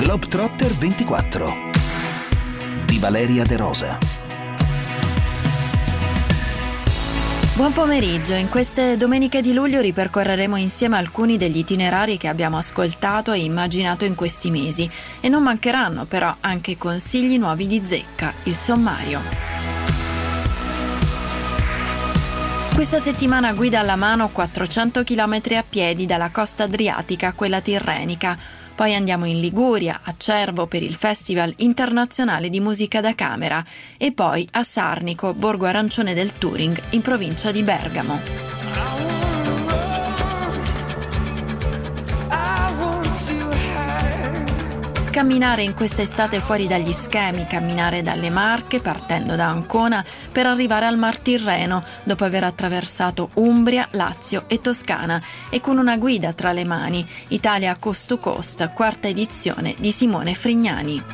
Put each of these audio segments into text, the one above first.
Globetrotter 24 di Valeria De Rosa. Buon pomeriggio, in queste domeniche di luglio ripercorreremo insieme alcuni degli itinerari che abbiamo ascoltato e immaginato in questi mesi e non mancheranno però anche consigli nuovi di Zecca, il sommario. Questa settimana guida alla mano 400 km a piedi dalla costa adriatica a quella tirrenica. Poi andiamo in Liguria, a Cervo per il Festival Internazionale di Musica da Camera e poi a Sarnico, borgo arancione del Turing, in provincia di Bergamo. Camminare in quest'estate fuori dagli schemi, camminare dalle Marche partendo da Ancona per arrivare al Mar Tirreno dopo aver attraversato Umbria, Lazio e Toscana e con una guida tra le mani, Italia Coast to Coast, quarta edizione di Simone Frignani.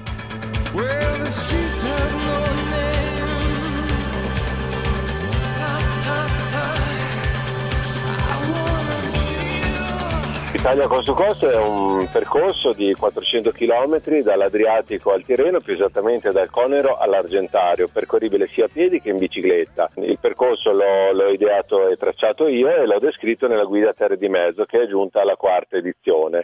Italia Coast to Coast è un percorso di 400 km dall'Adriatico al Tirreno, più esattamente dal Conero all'Argentario, percorribile sia a piedi che in bicicletta. Il percorso l'ho ideato e tracciato io e l'ho descritto nella guida Terre di Mezzo, che è giunta alla quarta edizione.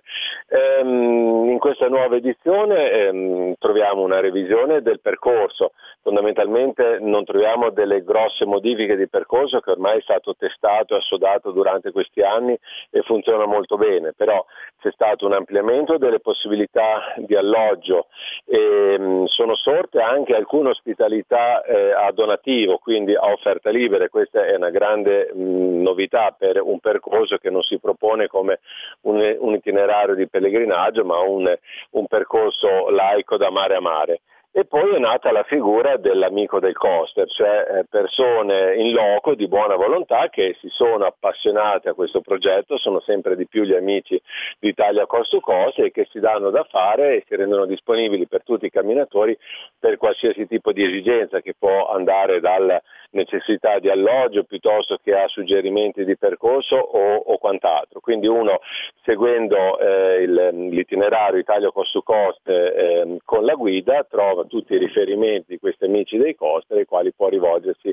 In questa nuova edizione troviamo una revisione del percorso. Fondamentalmente non troviamo delle grosse modifiche di percorso, che ormai è stato testato e assodato durante questi anni e funziona molto bene. Però c'è stato un ampliamento delle possibilità di alloggio e sono sorte anche alcune ospitalità a donativo, quindi a offerta libera. Questa è una grande novità per un percorso che non si propone come un itinerario di pellegrinaggio, ma un percorso laico da mare a mare. E poi è nata la figura dell'amico del coaster, cioè persone in loco di buona volontà che si sono appassionate a questo progetto, sono sempre di più gli amici di Italia Coast to Coast e che si danno da fare e si rendono disponibili per tutti i camminatori per qualsiasi tipo di esigenza, che può andare dalla necessità di alloggio piuttosto che a suggerimenti di percorso o quant'altro. Quindi uno, seguendo l'itinerario Italia Coast to Coast con la guida, trova tutti i riferimenti di questi amici dei coaster ai quali può rivolgersi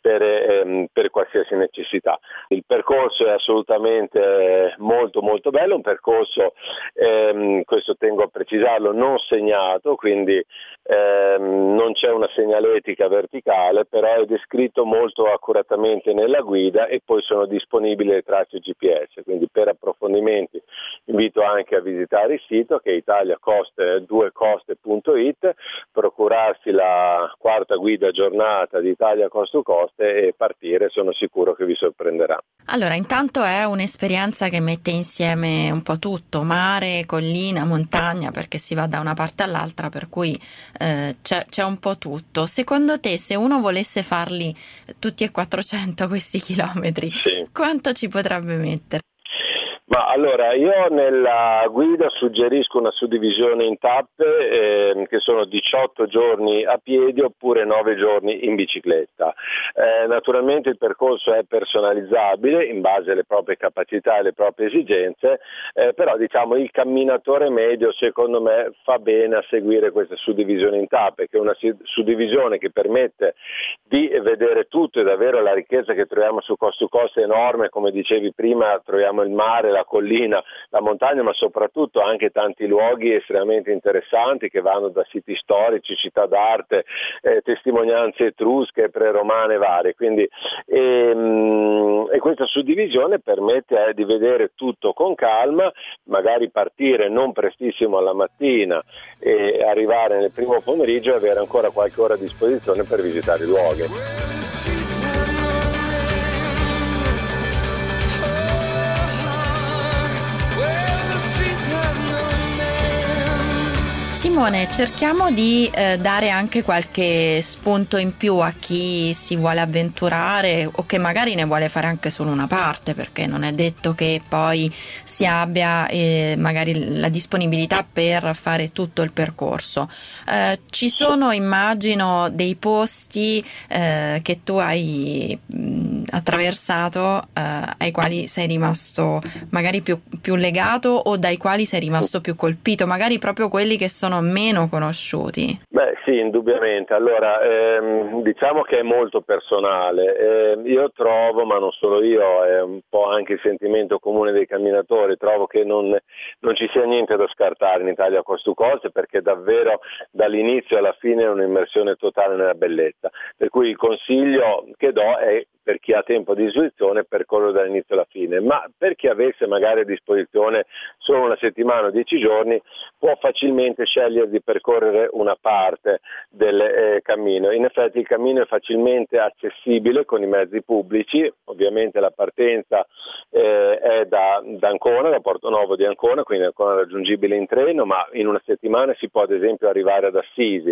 per qualsiasi necessità. Il percorso è assolutamente molto molto bello, un percorso, questo tengo a precisarlo, non segnato, quindi non c'è una segnaletica verticale, però è descritto molto accuratamente nella guida e poi sono disponibili le tracce GPS, quindi per approfondimenti invito anche a visitare il sito che è italiacoste2coste.it, procurarsi la quarta guida giornata di Italia Coast to Coast e partire, sono sicuro che vi sorprenderà. Allora, intanto è un'esperienza che mette insieme un po' tutto, mare, collina, montagna, perché si va da una parte all'altra, per cui c'è un po' tutto. Secondo te, se uno volesse farli tutti e 400 questi chilometri, sì, quanto ci potrebbe mettere? Ma allora, io nella guida suggerisco una suddivisione in tappe che sono 18 giorni a piedi oppure 9 giorni in bicicletta. Naturalmente il percorso è personalizzabile in base alle proprie capacità e alle proprie esigenze, però diciamo il camminatore medio secondo me fa bene a seguire questa suddivisione in tappe, che è una suddivisione che permette di vedere tutto e davvero la ricchezza che troviamo su Coast to Coast è enorme, come dicevi prima troviamo il mare, la collina, la montagna, ma soprattutto anche tanti luoghi estremamente interessanti che vanno da siti storici, città d'arte, testimonianze etrusche, preromane varie. Quindi e questa suddivisione permette di vedere tutto con calma, magari partire non prestissimo alla mattina e arrivare nel primo pomeriggio e avere ancora qualche ora a disposizione per visitare i luoghi. Simone Simone, cerchiamo di dare anche qualche spunto in più a chi si vuole avventurare o che magari ne vuole fare anche solo una parte, perché non è detto che poi si abbia magari la disponibilità per fare tutto il percorso. Ci sono, immagino, dei posti che tu hai attraversato, ai quali sei rimasto magari più legato o dai quali sei rimasto più colpito, magari proprio quelli che sono meno conosciuti. Beh sì, indubbiamente. Allora, diciamo che è molto personale. Io trovo, ma non solo io, è un po' anche il sentimento comune dei camminatori, trovo che non ci sia niente da scartare in Italia Coast to Coast, perché davvero dall'inizio alla fine è un'immersione totale nella bellezza. Per cui il consiglio che do è, per chi ha tempo a disposizione, percorrere dall'inizio alla fine, ma per chi avesse magari a disposizione solo una settimana o 10 giorni può facilmente scegliere di percorrere una parte del cammino. In effetti il cammino è facilmente accessibile con i mezzi pubblici, ovviamente la partenza è da Ancona, da Portonovo di Ancona, quindi Ancona raggiungibile in treno, ma in una settimana si può ad esempio arrivare ad Assisi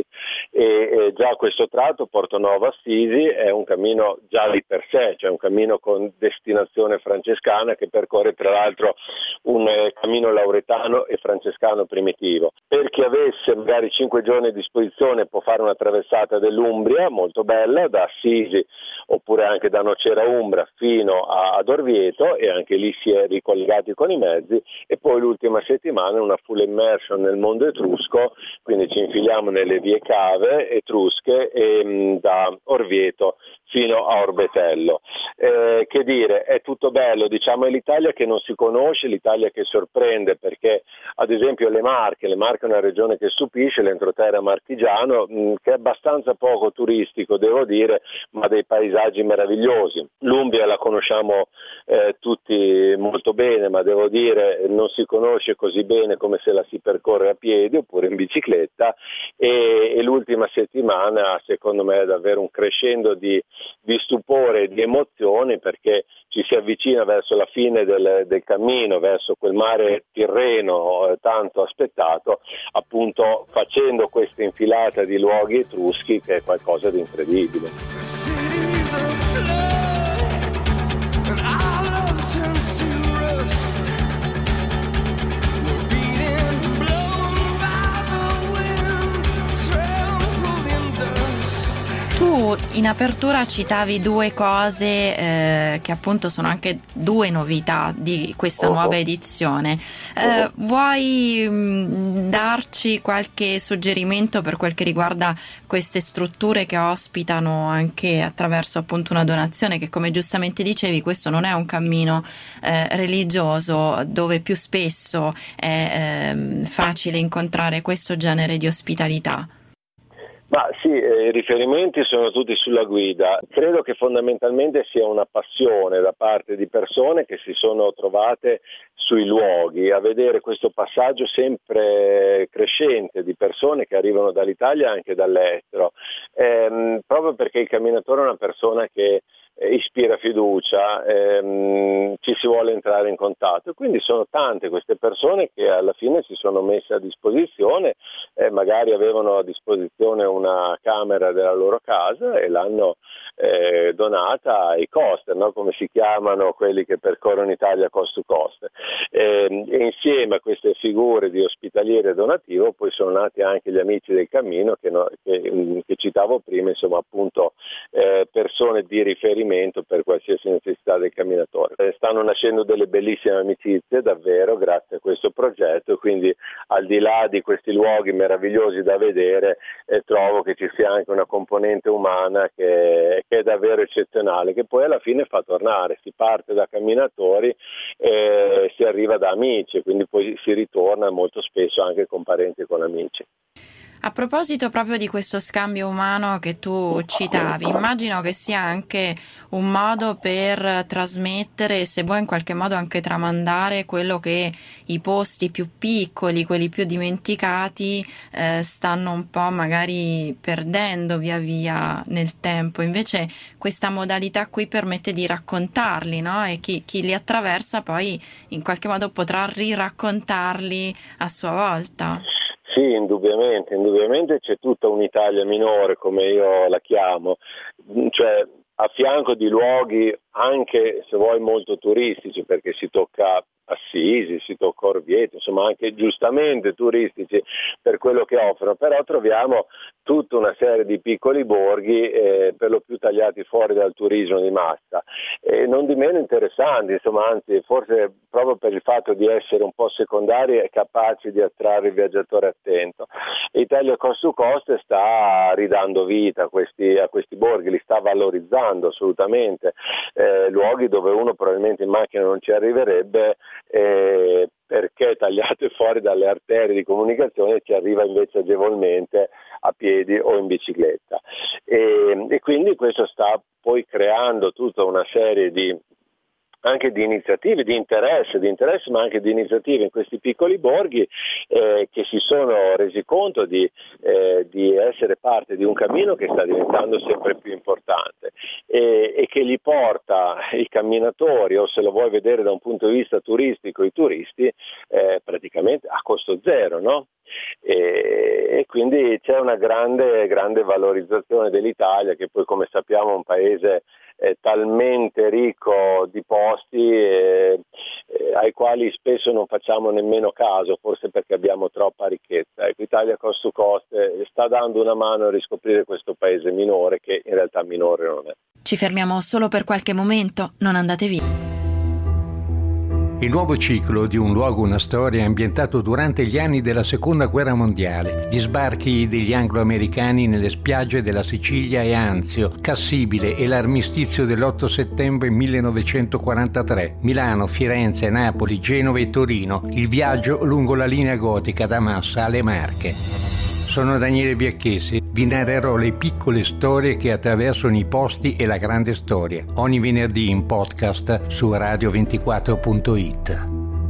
e già questo tratto Portonovo-Assisi è un cammino già di per sé, cioè un cammino con destinazione francescana che percorre tra l'altro un cammino lauretano e francescano primitivo. Per chi avesse magari 5 giorni a disposizione può fare una traversata dell'Umbria molto bella da Assisi oppure anche da Nocera Umbra fino ad Orvieto, e anche lì si è ricollegati con i mezzi, e poi l'ultima settimana una full immersion nel mondo etrusco, quindi ci infiliamo nelle vie cave etrusche e da Orvieto fino a Orbetello. Che dire, è tutto bello, diciamo è l'Italia che non si conosce, l'Italia che sorprende, perché ad esempio le Marche è una regione che stupisce, l'entroterra marchigiano, che è abbastanza poco turistico devo dire, ma dei paesaggi meravigliosi. L'Umbria la conosciamo tutti molto bene, ma devo dire non si conosce così bene come se la si percorre a piedi oppure in bicicletta, e l'ultima settimana secondo me è davvero un crescendo di stupore e di emozioni, perché ci si avvicina verso la fine del cammino, verso quel mare Tirreno tanto aspettato, appunto facendo questa infilata di luoghi etruschi che è qualcosa di incredibile. Tu in apertura citavi due cose che appunto sono anche due novità di questa nuova edizione. Vuoi darci qualche suggerimento per quel che riguarda queste strutture che ospitano anche attraverso appunto una donazione, che come giustamente dicevi questo non è un cammino religioso dove più spesso è facile incontrare questo genere di ospitalità? Ma sì, i riferimenti sono tutti sulla guida. Credo che fondamentalmente sia una passione da parte di persone che si sono trovate sui luoghi a vedere questo passaggio sempre crescente di persone che arrivano dall'Italia e anche dall'estero, proprio perché il camminatore è una persona che ispira fiducia, ci si vuole entrare in contatto, e quindi sono tante queste persone che alla fine si sono messe a disposizione, magari avevano a disposizione una camera della loro casa e l'hanno donata ai coaster, no? Come si chiamano quelli che percorrono Italia coast to coast, e insieme a queste figure di ospitaliere donativo poi sono nati anche gli amici del cammino che citavo prima, insomma appunto persone di riferimento per qualsiasi necessità del camminatore. Stanno nascendo delle bellissime amicizie davvero grazie a questo progetto, e quindi al di là di questi luoghi meravigliosi da vedere trovo che ci sia anche una componente umana che è davvero eccezionale, che poi alla fine fa tornare, si parte da camminatori e si arriva da amici, quindi poi si ritorna molto spesso anche con parenti e con amici. A proposito proprio di questo scambio umano che tu citavi, immagino che sia anche un modo per trasmettere, se vuoi in qualche modo anche tramandare quello che i posti più piccoli, quelli più dimenticati, stanno un po' magari perdendo via via nel tempo. Invece questa modalità qui permette di raccontarli, no? E chi li attraversa poi in qualche modo potrà riraccontarli a sua volta. Sì, indubbiamente c'è tutta un'Italia minore, come io la chiamo, cioè a fianco di luoghi anche, se vuoi, molto turistici, perché si tocca Assisi, si tocca Orvieto, insomma anche giustamente turistici per quello che offrono, però troviamo tutta una serie di piccoli borghi per lo più tagliati fuori dal turismo di massa e non di meno interessanti, insomma, anzi forse proprio per il fatto di essere un po' secondari e capaci di attrarre il viaggiatore attento. Italia Coast to Coast sta ridando vita a questi borghi, li sta valorizzando assolutamente, luoghi dove uno probabilmente in macchina non ci arriverebbe perché tagliate fuori dalle arterie di comunicazione ci arriva invece agevolmente a piedi o in bicicletta e quindi questo sta poi creando tutta una serie anche di iniziative, di interesse, ma anche di iniziative in questi piccoli borghi che si sono resi conto di essere parte di un cammino che sta diventando sempre più importante e che li porta i camminatori, o se lo vuoi vedere da un punto di vista turistico, i turisti praticamente a costo zero, no? E quindi c'è una grande valorizzazione dell'Italia, che poi, come sappiamo, è un paese talmente ricco di posti ai quali spesso non facciamo nemmeno caso, forse perché abbiamo troppa ricchezza. Ecco, Italia Coast to Coast sta dando una mano a riscoprire questo paese minore, che in realtà minore non è. Ci fermiamo solo per qualche momento, non andate via. Il nuovo ciclo di Un luogo, una storia è ambientato durante gli anni della Seconda Guerra Mondiale. Gli sbarchi degli anglo-americani nelle spiagge della Sicilia e Anzio, Cassibile e l'armistizio dell'8 settembre 1943. Milano, Firenze, Napoli, Genova e Torino. Il viaggio lungo la linea gotica da Massa alle Marche. Sono Daniele Biacchesi, vi narrerò le piccole storie che attraversano i posti e la grande storia, ogni venerdì in podcast su radio24.it.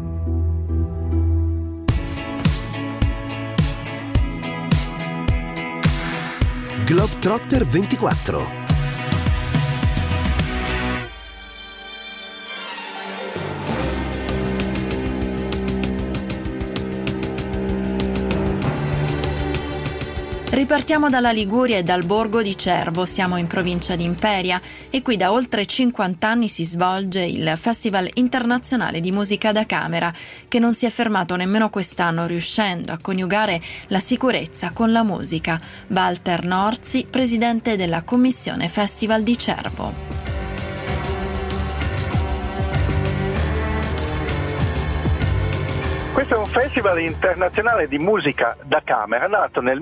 Globetrotter 24. Ripartiamo dalla Liguria e dal borgo di Cervo, siamo in provincia di Imperia e qui da oltre 50 anni si svolge il Festival Internazionale di Musica da Camera, che non si è fermato nemmeno quest'anno, riuscendo a coniugare la sicurezza con la musica. Walter Norzi, presidente della Commissione Festival di Cervo. Questo è un festival internazionale di musica da camera nato nel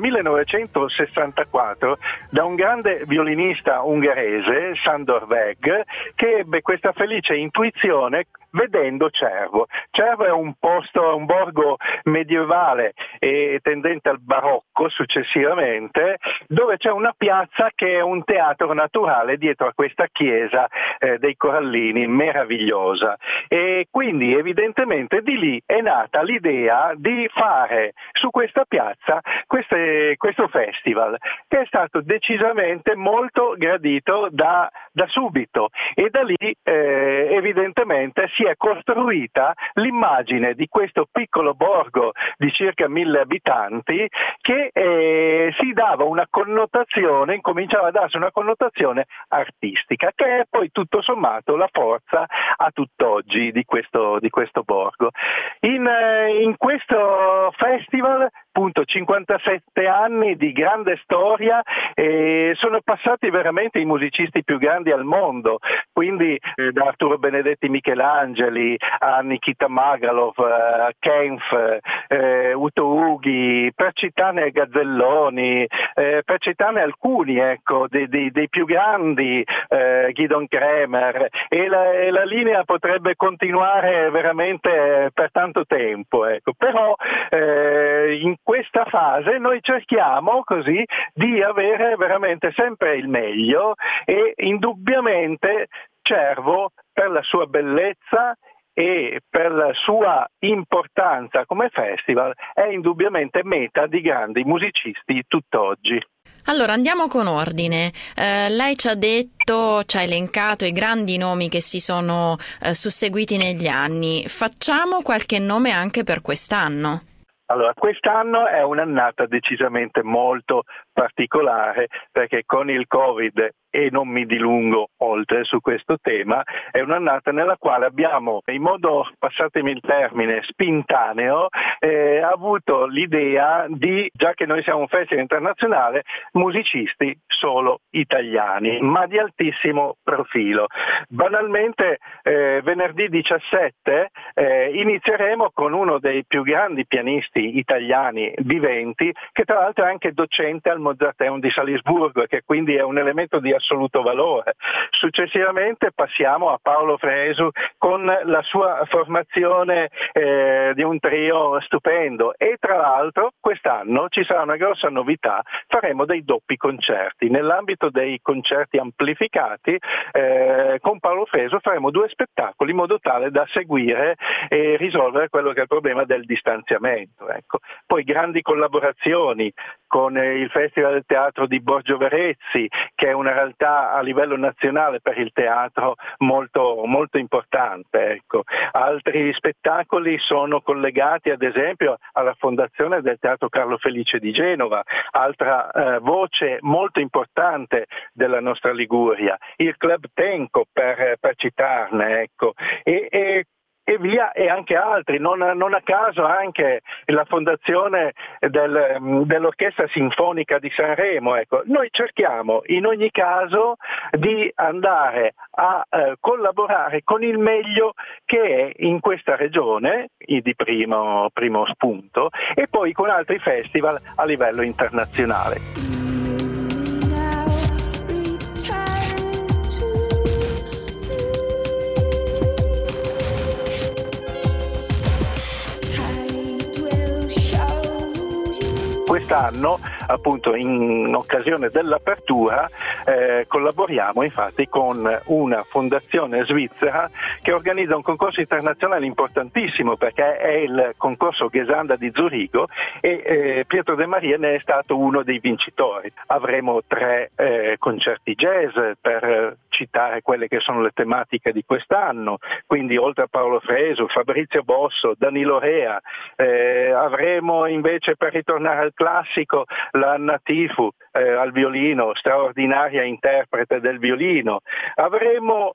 1964 da un grande violinista ungherese, Sándor Weg, che ebbe questa felice intuizione vedendo Cervo. Cervo è un borgo medievale e tendente al barocco successivamente, dove c'è una piazza che è un teatro naturale dietro a questa chiesa dei Corallini, meravigliosa. E quindi evidentemente di lì è nata l'idea di fare su questa piazza questo festival, che è stato decisamente molto gradito da subito, e da lì evidentemente si è costruita l'immagine di questo piccolo borgo di circa 1000 abitanti che si dava una connotazione, incominciava a darsi una connotazione artistica, che è poi tutto sommato la forza a tutt'oggi di questo borgo. In questo festival, appunto, 57 anni di grande storia, sono passati veramente i musicisti più grandi al mondo, quindi da Arturo Benedetti Michelangeli a Nikita Magalov, Kempf, Uto Ughi, per citarne Gazzelloni, per citarne alcuni, ecco, dei più grandi, Gidon Kremer, e la linea potrebbe continuare veramente per tanto tempo, ecco. Però in questa fase noi cerchiamo così di avere veramente sempre il meglio, e indubbiamente Cervo, per la sua bellezza e per la sua importanza come festival, è indubbiamente meta di grandi musicisti tutt'oggi. Allora andiamo con ordine. Lei ci ha elencato i grandi nomi che si sono susseguiti negli anni. Facciamo qualche nome anche per quest'anno. Allora, quest'anno è un'annata decisamente molto particolare perché con il Covid, e non mi dilungo oltre su questo tema, è un'annata nella quale abbiamo, in modo, passatemi il termine, spintaneo, avuto l'idea di, già che noi siamo un festival internazionale, musicisti solo italiani, ma di altissimo profilo. Banalmente, venerdì 17 inizieremo con uno dei più grandi pianisti italiani viventi, che tra l'altro è anche docente al Mozarteum di Salisburgo e che quindi è un elemento di assoluto valore. Successivamente passiamo a Paolo Fresu con la sua formazione di un trio stupendo, e tra l'altro quest'anno ci sarà una grossa novità: faremo dei doppi concerti. Nell'ambito dei concerti amplificati con Paolo Fresu faremo 2 spettacoli in modo tale da seguire e risolvere quello che è il problema del distanziamento. Ecco. Poi grandi collaborazioni con il Festival del Teatro di Borgio Verezzi, che è una realtà a livello nazionale per il teatro molto, molto importante. Ecco. Altri spettacoli sono collegati ad esempio alla fondazione del Teatro Carlo Felice di Genova, altra voce molto importante della nostra Liguria, il Club Tenco per citarne, ecco. E via, e anche altri, non a caso anche la fondazione dell'Orchestra Sinfonica di Sanremo. Ecco. Noi cerchiamo in ogni caso di andare a collaborare con il meglio che è in questa regione, di primo spunto, e poi con altri festival a livello internazionale. Quest'anno, appunto, in occasione dell'apertura, collaboriamo infatti con una fondazione svizzera che organizza un concorso internazionale importantissimo, perché è il concorso Gesanda di Zurigo, e Pietro De Maria ne è stato uno dei vincitori. Avremo 3 concerti jazz, per citare quelle che sono le tematiche di quest'anno, quindi oltre a Paolo Fresu, Fabrizio Bosso, Danilo Rea. Avremo invece, per ritornare al classico, la Anna Tifu al violino, straordinaria interprete del violino. Avremo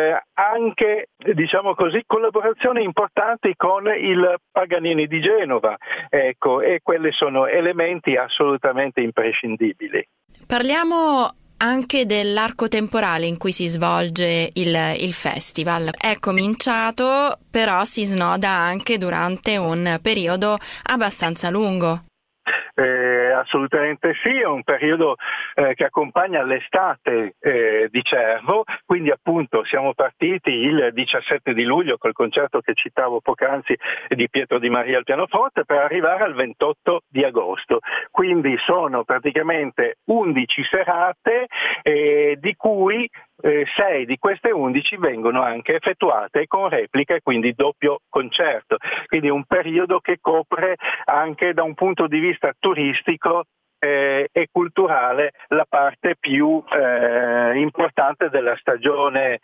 anche, diciamo così, collaborazioni importanti con il Paganini di Genova, ecco, e quelli sono elementi assolutamente imprescindibili. Parliamo anche dell'arco temporale in cui si svolge il festival. È cominciato, però si snoda anche durante un periodo abbastanza lungo. Assolutamente sì, è un periodo che accompagna l'estate di Cervo, quindi appunto siamo partiti il 17 di luglio col concerto che citavo poc'anzi di Pietro Di Maria al pianoforte, per arrivare al 28 di agosto, quindi sono praticamente 11 serate, di cui 6 di queste 11 vengono anche effettuate con repliche, quindi doppio concerto, quindi un periodo che copre anche da un punto di vista turistico e culturale la parte più importante della stagione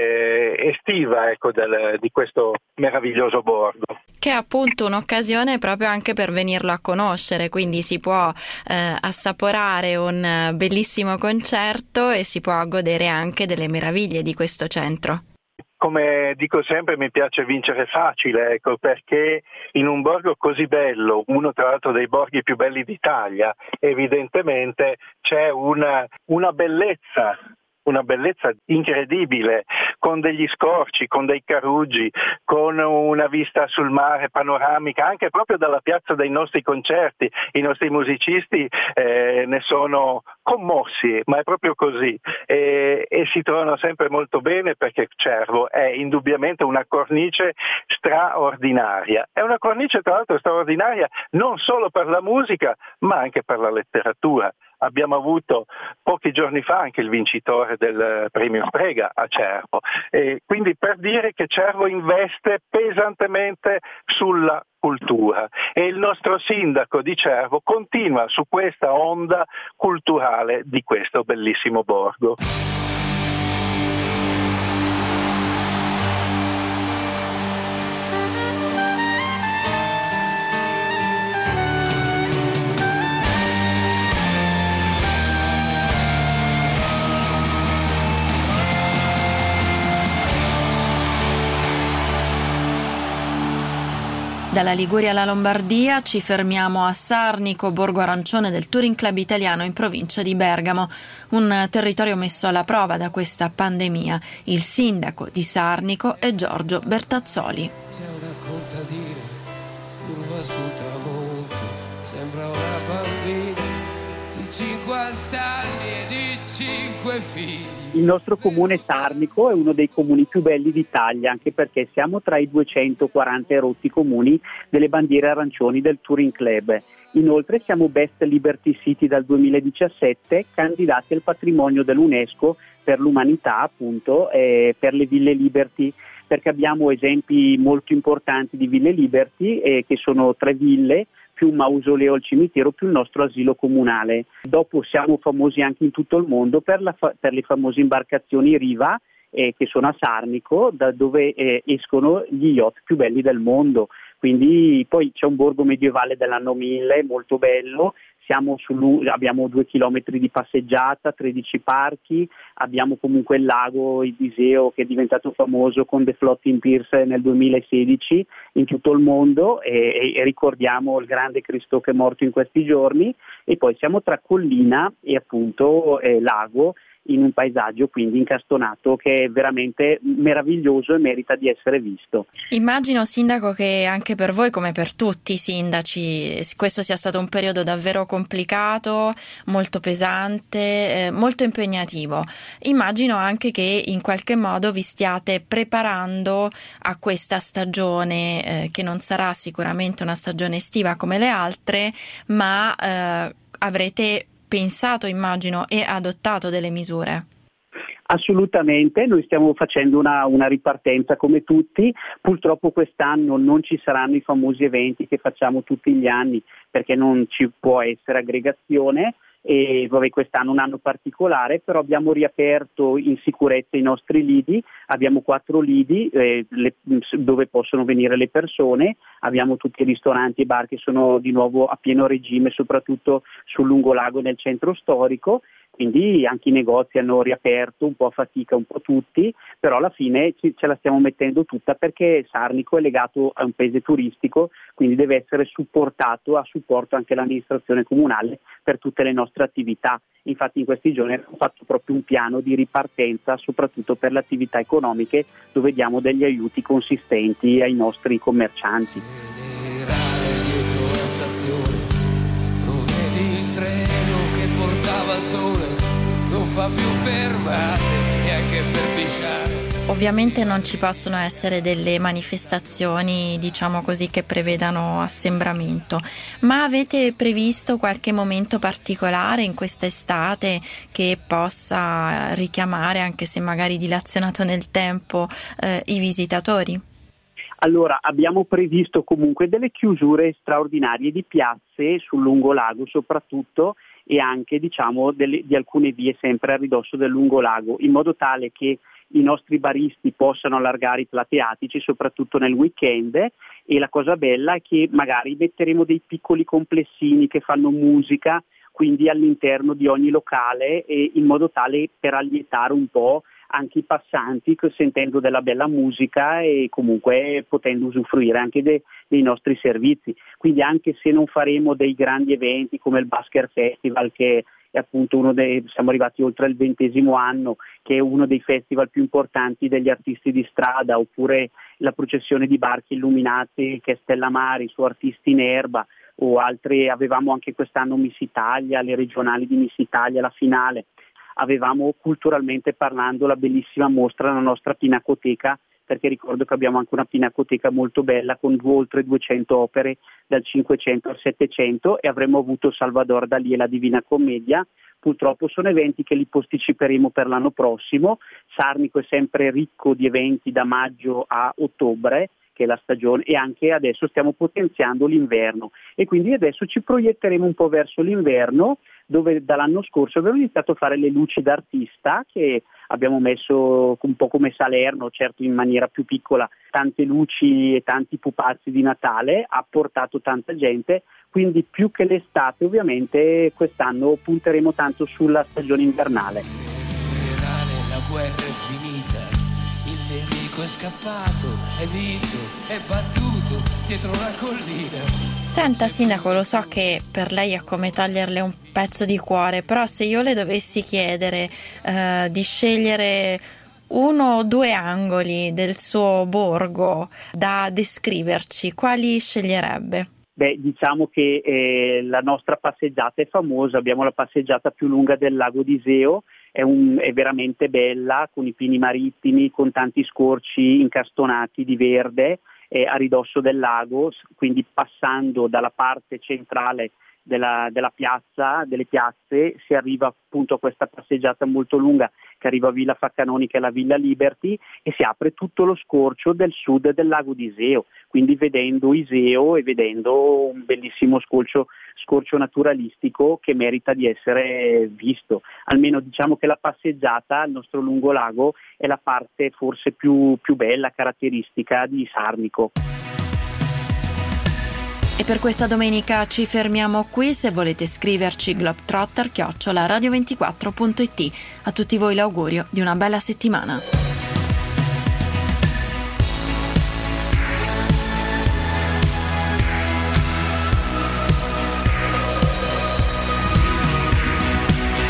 estiva, ecco, di questo meraviglioso borgo. Che è appunto un'occasione proprio anche per venirlo a conoscere, quindi si può assaporare un bellissimo concerto e si può godere anche delle meraviglie di questo centro. Come dico sempre, mi piace vincere facile, ecco, perché in un borgo così bello, uno tra l'altro dei borghi più belli d'Italia, evidentemente c'è una bellezza incredibile, con degli scorci, con dei caruggi, con una vista sul mare panoramica, anche proprio dalla piazza dei nostri concerti. I nostri musicisti ne sono commossi, ma è proprio così, e si trovano sempre molto bene, perché Cervo è indubbiamente una cornice straordinaria. È una cornice tra l'altro straordinaria non solo per la musica, ma anche per la letteratura. Abbiamo avuto pochi giorni fa anche il vincitore del premio Strega a Cervo, e quindi per dire che Cervo investe pesantemente sulla cultura, e il nostro sindaco di Cervo continua su questa onda culturale di questo bellissimo borgo. Dalla Liguria alla Lombardia ci fermiamo a Sarnico, borgo arancione del Touring Club italiano in provincia di Bergamo, un territorio messo alla prova da questa pandemia. Il sindaco di Sarnico è Giorgio Bertazzoli. C'è una contadina, curva sul tramonto, sembra una bambina di 50 anni e di 5 figli. Il nostro comune Sarnico è uno dei comuni più belli d'Italia, anche perché siamo tra i 240 erotti comuni delle bandiere arancioni del Touring Club. Inoltre siamo Best Liberty City dal 2017, candidati al patrimonio dell'UNESCO per l'umanità, appunto, per le Ville Liberty, perché abbiamo esempi molto importanti di Ville Liberty, che sono 3 ville, più un mausoleo al cimitero, più il nostro asilo comunale. Dopo siamo famosi anche in tutto il mondo per le famose imbarcazioni Riva, che sono a Sarnico, da dove escono gli yacht più belli del mondo. Quindi poi c'è un borgo medievale dell'anno 1000 molto bello. Abbiamo 2 chilometri di passeggiata, 13 parchi, abbiamo comunque il lago Idiseo che è diventato famoso con The Floating Piers nel 2016 in tutto il mondo e ricordiamo il grande Cristo che è morto in questi giorni, e poi siamo tra collina e appunto lago, in un paesaggio quindi incastonato che è veramente meraviglioso e merita di essere visto. Immagino, sindaco, che anche per voi, come per tutti i sindaci, questo sia stato un periodo davvero complicato, molto pesante, molto impegnativo. Immagino anche che in qualche modo vi stiate preparando a questa stagione, che non sarà sicuramente una stagione estiva come le altre, ma avrete pensato, immagino, e adottato delle misure. Assolutamente, noi stiamo facendo una ripartenza come tutti. Purtroppo quest'anno non ci saranno i famosi eventi che facciamo tutti gli anni perché non ci può essere aggregazione, e quest'anno un anno particolare, però abbiamo riaperto in sicurezza i nostri lidi, abbiamo 4 lidi dove possono venire le persone, abbiamo tutti i ristoranti e bar che sono di nuovo a pieno regime, soprattutto sul lungolago nel centro storico, quindi anche i negozi hanno riaperto, un po' a fatica, un po' tutti, però alla fine ce la stiamo mettendo tutta perché Sarnico è legato a un paese turistico, quindi deve essere supportato, a supporto anche l'amministrazione comunale per tutte le nostre attività. Infatti in questi giorni abbiamo fatto proprio un piano di ripartenza, soprattutto per le attività economiche, dove diamo degli aiuti consistenti ai nostri commercianti. Dietro la stazione, non vedi il treno che portava il sole, non fa più fermate neanche per pisciare. Ovviamente non ci possono essere delle manifestazioni, diciamo così, che prevedano assembramento, ma avete previsto qualche momento particolare in questa estate che possa richiamare, anche se magari dilazionato nel tempo, i visitatori? Allora, abbiamo previsto comunque delle chiusure straordinarie di piazze sul lungolago soprattutto, e anche di alcune vie sempre a ridosso del lungolago, in modo tale che i nostri baristi possano allargare i plateatici soprattutto nel weekend. E la cosa bella è che magari metteremo dei piccoli complessini che fanno musica, quindi all'interno di ogni locale, e in modo tale per allietare un po' anche i passanti, sentendo della bella musica e comunque potendo usufruire anche dei nostri servizi. Quindi anche se non faremo dei grandi eventi come il Basker Festival, che è appunto siamo arrivati oltre il 20° anno, che è uno dei festival più importanti degli artisti di strada, oppure la processione di barche illuminate che è Stella Mari su Artisti in Erba, o altre. Avevamo anche quest'anno Miss Italia, le regionali di Miss Italia, la finale. Avevamo, culturalmente parlando, la bellissima mostra, la nostra Pinacoteca, perché ricordo che abbiamo anche una pinacoteca molto bella con oltre 200 opere dal 500 al 700, e avremmo avuto Salvador Dalì e la Divina Commedia. Purtroppo sono eventi che li posticiperemo per l'anno prossimo. Sarnico è sempre ricco di eventi da maggio a ottobre, che è la stagione, e anche adesso stiamo potenziando l'inverno, e quindi adesso ci proietteremo un po' verso l'inverno, dove dall'anno scorso abbiamo iniziato a fare le luci d'artista, che abbiamo messo un po' come Salerno, certo in maniera più piccola, tante luci e tanti pupazzi di Natale, ha portato tanta gente, quindi più che l'estate ovviamente quest'anno punteremo tanto sulla stagione invernale. La guerra è finita, il nemico è scappato, è vinto, è battuto. nascosto dietro una collina. Senta sindaco, lo so che per lei è come toglierle un pezzo di cuore, però se io le dovessi chiedere di scegliere 1 o 2 angoli del suo borgo da descriverci, quali sceglierebbe? Diciamo che la nostra passeggiata è famosa, abbiamo la passeggiata più lunga del lago di Iseo, è veramente bella, con i pini marittimi, con tanti scorci incastonati di verde a ridosso del lago, quindi passando dalla parte centrale della piazza, delle piazze, si arriva appunto a questa passeggiata molto lunga che arriva a Villa Facanonica e la Villa Liberty e si apre tutto lo scorcio del sud del lago di Iseo, quindi vedendo Iseo e vedendo un bellissimo scorcio naturalistico che merita di essere visto. Almeno diciamo che la passeggiata al nostro lungolago è la parte forse più bella, caratteristica di Sarnico. E per questa domenica ci fermiamo qui. Se volete scriverci globetrotter@radio24.it. A tutti voi l'augurio di una bella settimana.